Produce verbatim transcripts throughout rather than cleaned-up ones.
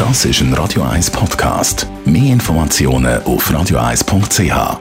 Das ist ein Radio eins Podcast. Mehr Informationen auf radio eins punkt c h.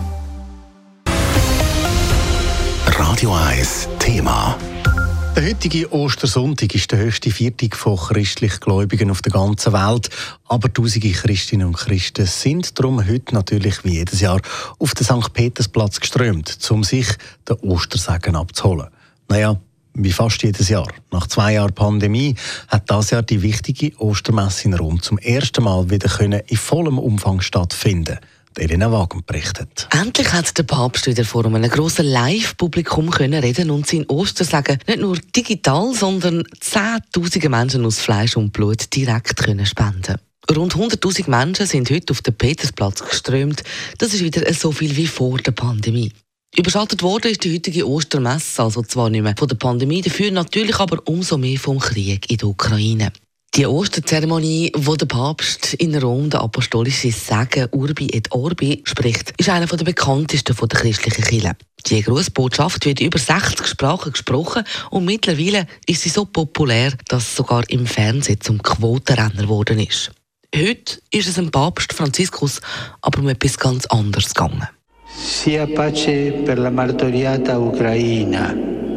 Radio eins Thema. Der heutige Ostersonntag ist der höchste Viertag von christlich Gläubigen auf der ganzen Welt. Aber tausende Christinnen und Christen sind darum heute natürlich wie jedes Jahr auf den Sankt Petersplatz geströmt, um sich den Ostersegen abzuholen. Naja, wie fast jedes Jahr. Nach zwei Jahren Pandemie hat dieses Jahr die wichtige Ostermesse in Rom zum ersten Mal wieder können in vollem Umfang stattfinden. Elena Wagen berichtet. Endlich hat der Papst wieder vor einem grossen Live-Publikum reden und sein Ostersegen nicht nur digital, sondern zehntausende Menschen aus Fleisch und Blut direkt können spenden. Rund hunderttausend Menschen sind heute auf den Petersplatz geströmt. Das ist wieder so viel wie vor der Pandemie. Überschattet worden ist die heutige Ostermesse, also zwar nicht mehr von der Pandemie, dafür natürlich aber umso mehr vom Krieg in der Ukraine. Die Osterzeremonie, wo der Papst in Rom den apostolischen Segen Urbi et Orbi spricht, ist einer der bekanntesten der christlichen Kirchen. Die Grußbotschaft wird in über sechzig Sprachen gesprochen und mittlerweile ist sie so populär, dass es sogar im Fernsehen zum Quotenrenner geworden ist. Heute ist es dem Papst Franziskus aber um etwas ganz anderes gegangen. Sia pace per la martoriata Ucraina,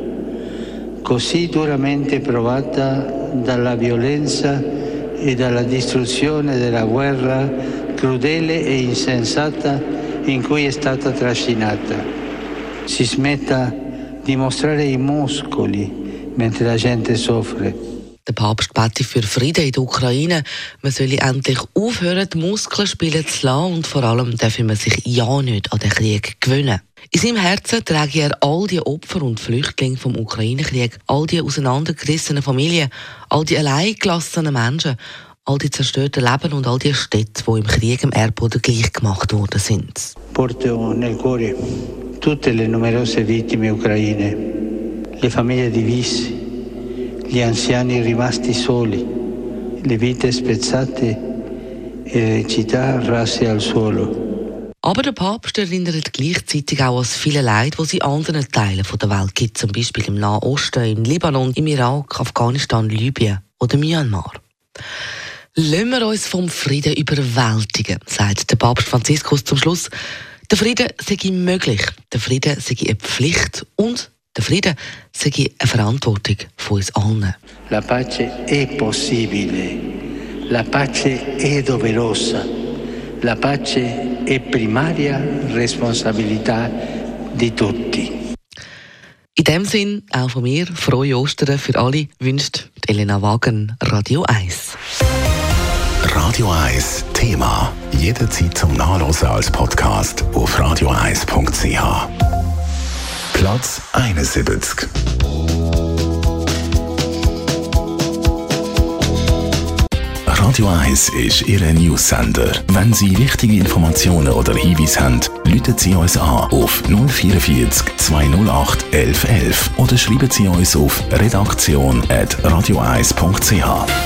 così duramente provata dalla violenza e dalla distruzione della guerra crudele e insensata in cui è stata trascinata. Si smetta di mostrare i muscoli mentre la gente soffre. Der Papst betet für Frieden in der Ukraine. Man solle endlich aufhören, die Muskeln spielen zu lassen und vor allem darf man sich ja nicht an den Krieg gewöhnen. In seinem Herzen trage er all die Opfer und Flüchtlinge vom Ukraine-Krieg, all die auseinandergerissenen Familien, all die alleingelassenen Menschen, all die zerstörten Leben und all die Städte, die im Krieg im Erdboden gleich gemacht worden sind. Porto nel cuore tutte le numerose vittime ucraine, le famiglie divise, gli anziani rimasti soli, le vite spezzate e le città rasse al suolo. Aber der Papst erinnert gleichzeitig auch an das viele Leid, das es in anderen Teilen der Welt gibt, zum Beispiel im Nahen Osten, im Libanon, im Irak, Afghanistan, Libyen oder Myanmar. Lassen wir uns vom Frieden überwältigen, sagt der Papst Franziskus zum Schluss. Der Frieden sei möglich, der Frieden sei eine Pflicht und der Frieden sei eine Verantwortung von uns allen. La pace è possibile, la pace è doverosa, la pace è primaria responsabilità di tutti. In dem Sinn, auch von mir, frohe Ostern für alle, wünscht Elena Wagen, Radio eins. Radio eins Thema. Jederzeit zum Nachlesen als Podcast auf radio eins punkt c h. Platz einundsiebzig. Radio eins ist Ihr News-Sender. Wenn Sie wichtige Informationen oder Hinweise haben, rufen Sie uns an auf null vierundvierzig zweihundertacht elf elf oder schreiben Sie uns auf redaktion at radio eins punkt c h.